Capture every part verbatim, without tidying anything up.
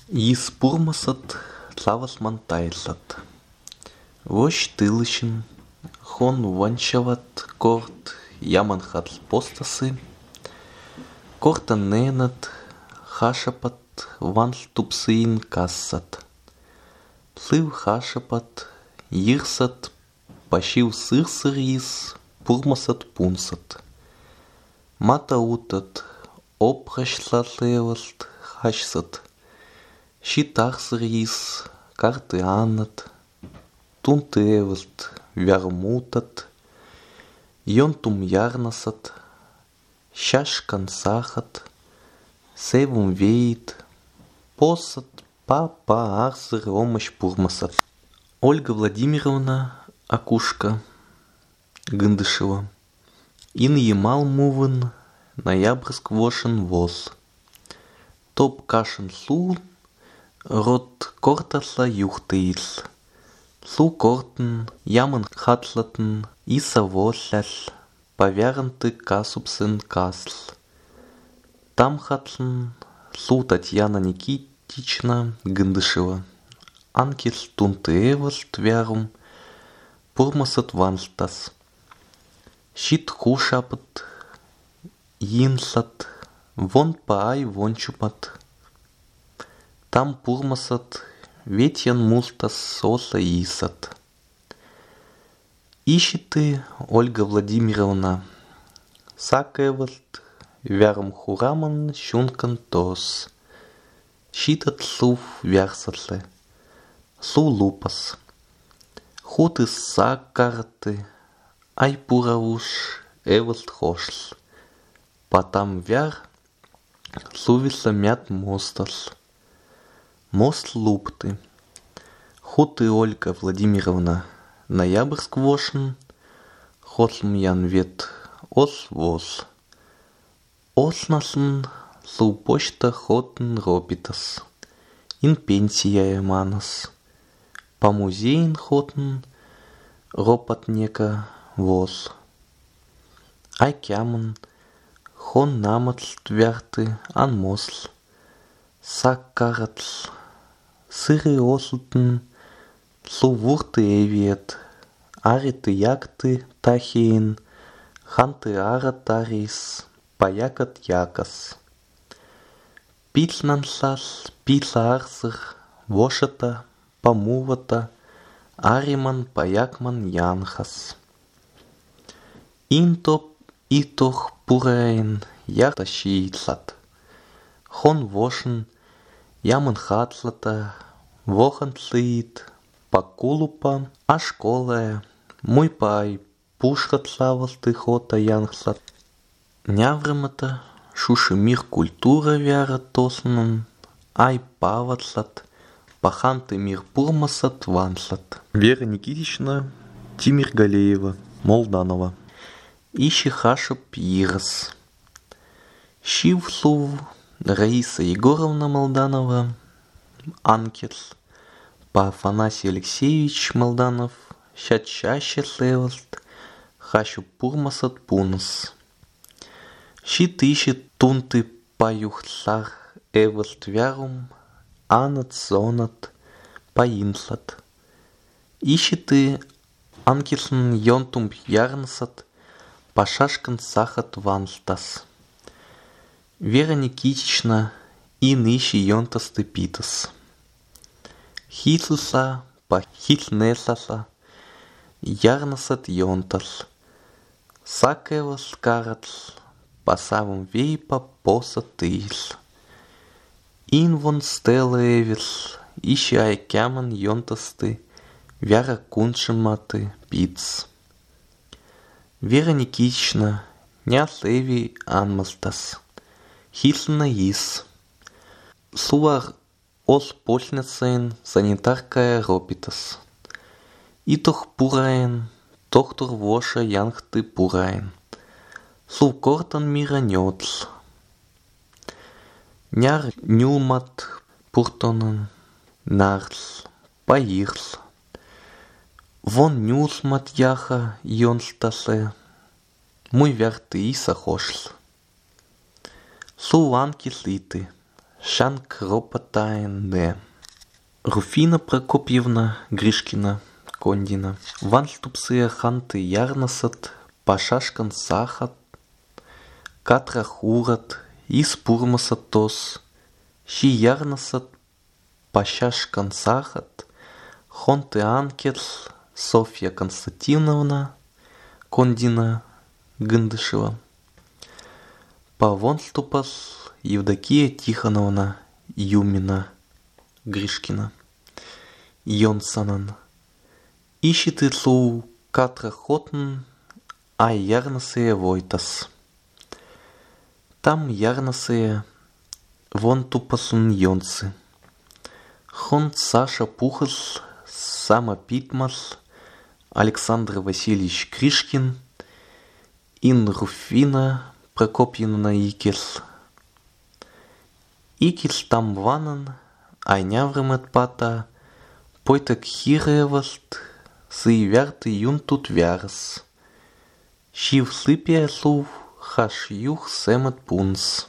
Ис пурмасат тлавасман тайлат. Вош тылышин, хон ванчават корт, яман хатл постасы. Кортан ненат, хашапат, ванл тупсыин кассат. Плыв хашапат, йырсат, пащив сырсыр ис, пурмасат пунсат. Мата утат, опрашлатлевалт, хашсат. Щитахсыр ис, карты аннат, тунтевалт, вярмутат, йонтум ярнасат, щашкан сахат, севум веит, посат, па-па арсыр омощ пурмасат. Ольга Владимировна Акушка Гындышева. Ин емал мувын, ноябрьск вошен воз. Топ кашен сул, рот кортасла юхтеил. Су кортен, ямын хатлатын, иса воллял, повярнты касупсын касл. Там хатлын, су Татьяна Никитична Гындышева. Анкис тунтеевалт вярум, пурмасат ванлтас. Щит хушапат, йинслат, вон паай вончупат. Там пурмасат, ветьян мултас соса исат. Ищиты, Ольга Владимировна, сакаевалт, вярм хураман щункан тос. Щитат сув вярсатле, су лупас. Хуты сакарты, ай пуравуш, эвалт хошл. Потам вяр, сувиса мят мостас. Мост лупты. Хуты Ольга Владимировна, ноябрьск вошен, хослм ян вет ос воз. Оснасын, су почта хотн ропитас. Ин пенсия эманас. По музеин хотн ропатнека воз. Ай кямын, хон наматл вярты ан мосл. Саккаратл. Сыры ослтен, су вурты эвиет, ариты якты тахиин, ханты арат арис, паякат якас. Питлнанслал, питла арсыр, вошата, памувата, ариман паякман янхас. Интоп итох пураин ярта щиитлат. Хон вошен, ямын хатлата, вохан тлыит, пакулупа, а школая, муй пай, пушхатлавалты хота янхлат. Няврымата, шуши мир культура вяра тоснан, ай паватлат, паханты мир пурмасат ванслат. Вера Никитична Тимиргалеева, Молданова. Ищи хашап ирас. Щив сув Раиса Егоровна Молданова, Анкес, па Афанасий Алексеевич Молданов, ща чаще слевалт, хащу пурмасат пунас. Щит ищет тунты паюхтлар эвалт вярум, анат сонат, паинслат. Ищеты Анкесн йонтум ярнсат, пашашкан сахат ванлтас. Вера Никитична и нищи йонтасты питас. Хитлса па хитлнесаса, ярнасат йонтас. Сакевас каратл, па савам вейпа поса тыйл. Инвон стела эвис, ищи айкяман йонтасты, вяра куншиматы пиц. Вера Никитична няс эви анмастас. Хислна ис. Сувар ос почнецен санитаркая ропитас. Итох пураен, доктор воша янхты пураен. Су кортан мира нётл. Няр нюлмат пуртонан нарл, паирл. Вон нюлмат яха йонстасе, муй вярты иса хошл. Су анкис иты, Шанк ропотайне. Руфина Прокопьевна Гришкина Кондина. Ванступсыя ханты ярнасат, пашашкан сахат, катра хурат, испурмасат тос, щи ярнасат, пашашкан сахат, хонты анкел Софья Константиновна Кондина Гындышева. Павонступас Евдокия Тихоновна Юмина Гришкина. Йонсанан. Ищет ицу катра хотн, а ярнасые войтас. Там ярнасые вон тупасын йонсы. Хон Саша Пухас, Сама Питмас, Александр Васильевич Гришкин, Ин Руфина Прокопьевна Икес. Икес там ванан, айняврымет пата, пойтак хирееваст, сыйвярты юн тут вярс. Шив сыпия сув, хаш юх семет пунс.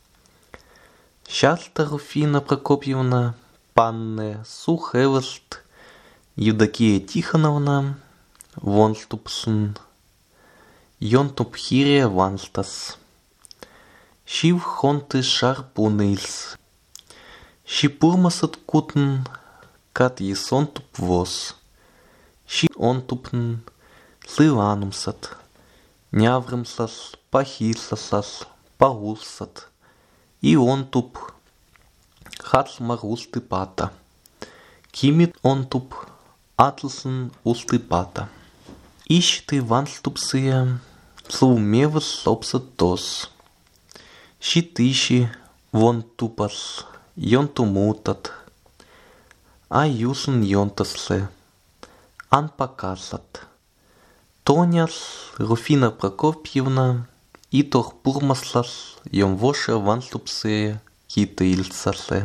Щаста Руфина Прокопьевна, панне сухеваст, Евдокия Тихоновна, вонступсын, йонтуп хирия ванстас. Шив хонты шарпунылс. Ши пурмасат кутн, кат есонтуп воз. Ши онтупн, сыванумсат. Няврымсас, пахилсасас, паулсат. И онтуп, хацмар усты пата. Кимит онтуп, атлсын усты пата. Ищты ванступсыя, слумевас сопсат тос. Ши тыщи, вон тупас, йонтумутат. А юсын йонтасле, ан покасат. Тоняс Руфина Прокопьевна, итох пурмаслас, йомвоша ванступсыя кита ильцасле.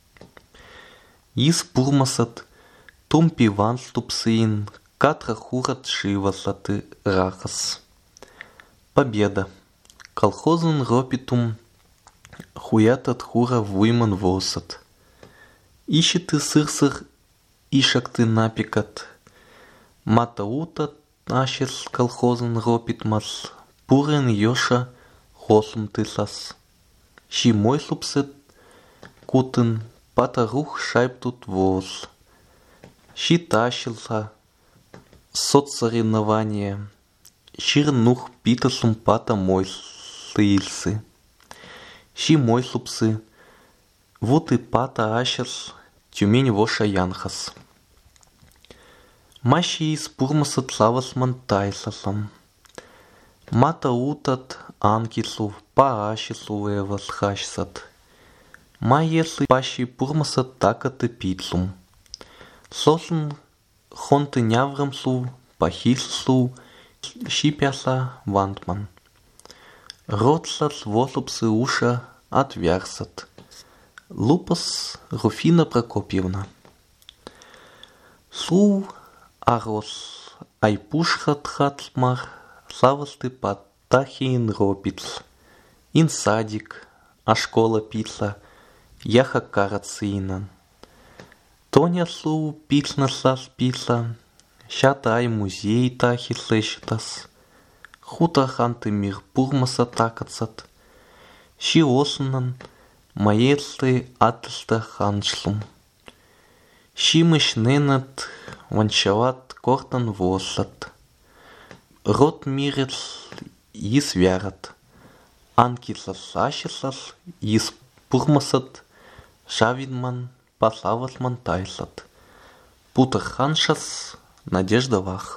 Ис пурмасат, тумпи ванступсыин, катра хурат шивасаты рахас. Победа. Колхозен ропитум, хуятат хура вуйман восат. Ищеты сырсыр, ишакты напикат. Матаутат ашес колхозен ропитмас, пурен йоша хосум тысас. Ши мой супсет, кутын, патарух шайптут воз. Ши тащился, соцсоревнование, ширнух питасум пата мой сыльсы. Ши мой супсы, вот и пата ащас, тюмень воша янхас. Маши из пурмаса тлавас мантайсасам. Мата утат анкису, па ащису эвас хашсат. Ма если пащи пурмаса такаты пицум. Сосн хонты няврамсу, пахису, шипяса вантман. Родсас восупсы уша отвярсат. Лупас Руфина Прокопьевна. Су арос айпушхат хатмар, савасты паттахиин ропиц. Ин садик, а школа пица, яха карацинан. Тоня су пицнасас пица, щата ай музей тахи слышитас. Хута ханты мир пурмаса такацат. Ши осунан, маесты атыста ханшлум. Ши мышненат, ванчават кортан восат. Рот мирец ис вярат. Анкисас ашисас ис пурмасат, шавидман пасавас мантайсат. Путах ханшас надежда вах.